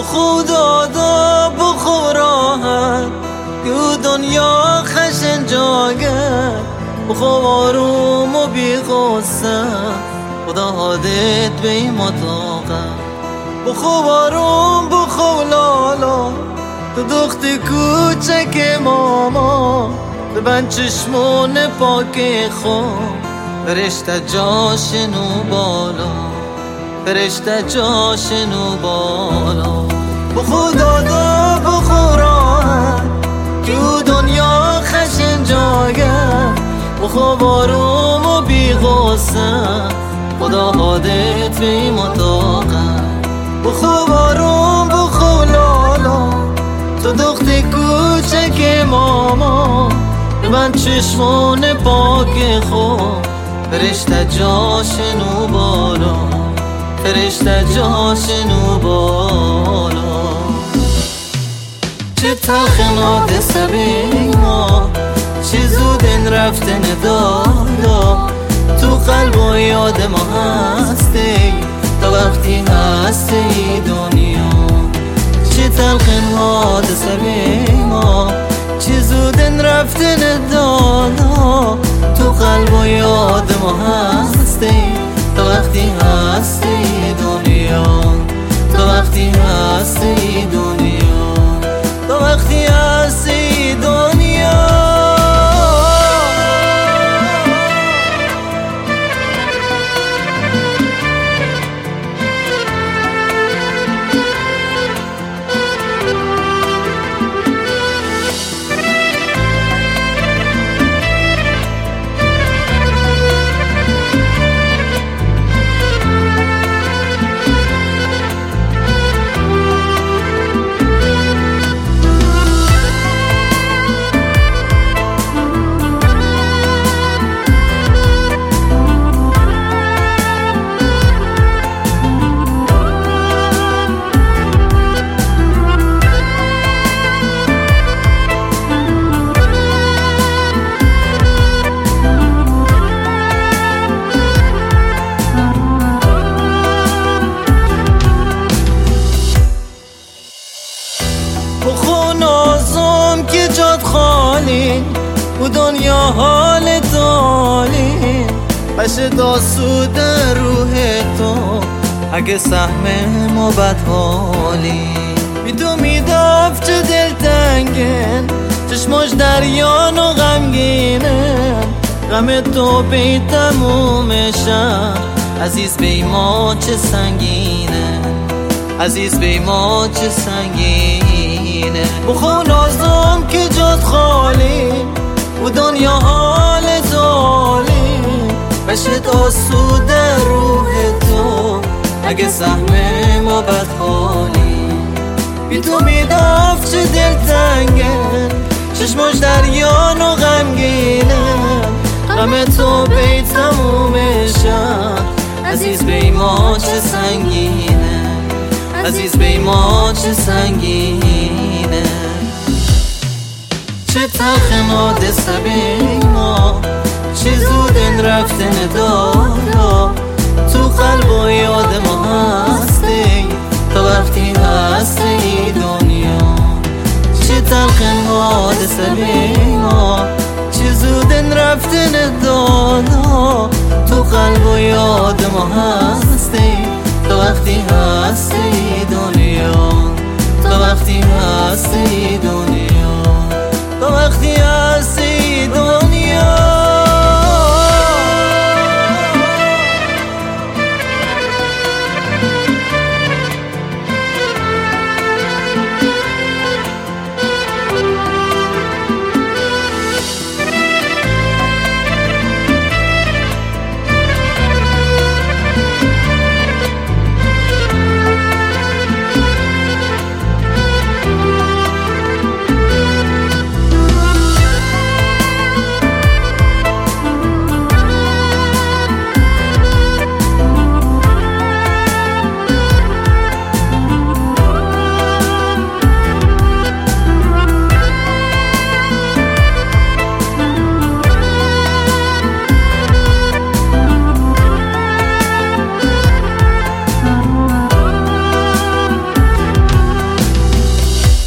خدادا بخوراهد یو دنیا خشن جاگه بخو آروم و بی غصه خدا حادت به این مطاقه بخو آروم بخو لالا تو دخت کوچک ماما ببند چشمون پاک خود فرشته جاشنو بالا فرشته جاشنو بالا بخو دادا بخو راحت که دنیا خشن جاگه بخو آروم و بی غصه خدا حادت به مطاقه بخو آروم بخو لالا تو دخت کوچک ماما ببند چشمون پاک خود فرشته جاشنو بالا فرشته جاشنو بالا چه تخنات سبی ما چه زود این رفتن دادا تو قلب و یاد ما هستی تا وقتی هستی دنیا چه تلخنات سبی ما چه زود این رفتن دادا تو قلب و یاد ما هستی تا وقتی هستی دنیا تا وقتی هستی دنیا تا وقتی هستی دنیا بخو نازم که جاد خالی و دنیا حال تالی بشه داسود روح تو اگه سهم ما بدحالی بی تو میداف چه دل تنگن چشماش دریان و غمگینن غم تو بی تمومشن عزیز بی ما چه سنگینه عزیز بی ما چه سنگینه بخو نازم که جاد خالی و دنیا حال زالی بشه آسود روح تو اگه سهم ما بدحالی بی تو میداف چه دل تنگن چشماش دریان و غمگینه غم تو بی تمومشن عزیز بی ما چه سنگینه عزیز بی ما چه سنگینه چه تخنات سبی ما چه زود این رفتن دادا تو قلب و یاد ما هستی تا وقتی هستی دنیا چه تخنات سبی ما چه زود این رفتن دادا تو قلب و یاد ما هستی تا وقتی هستی دنیا تا وقتی هستی دنیا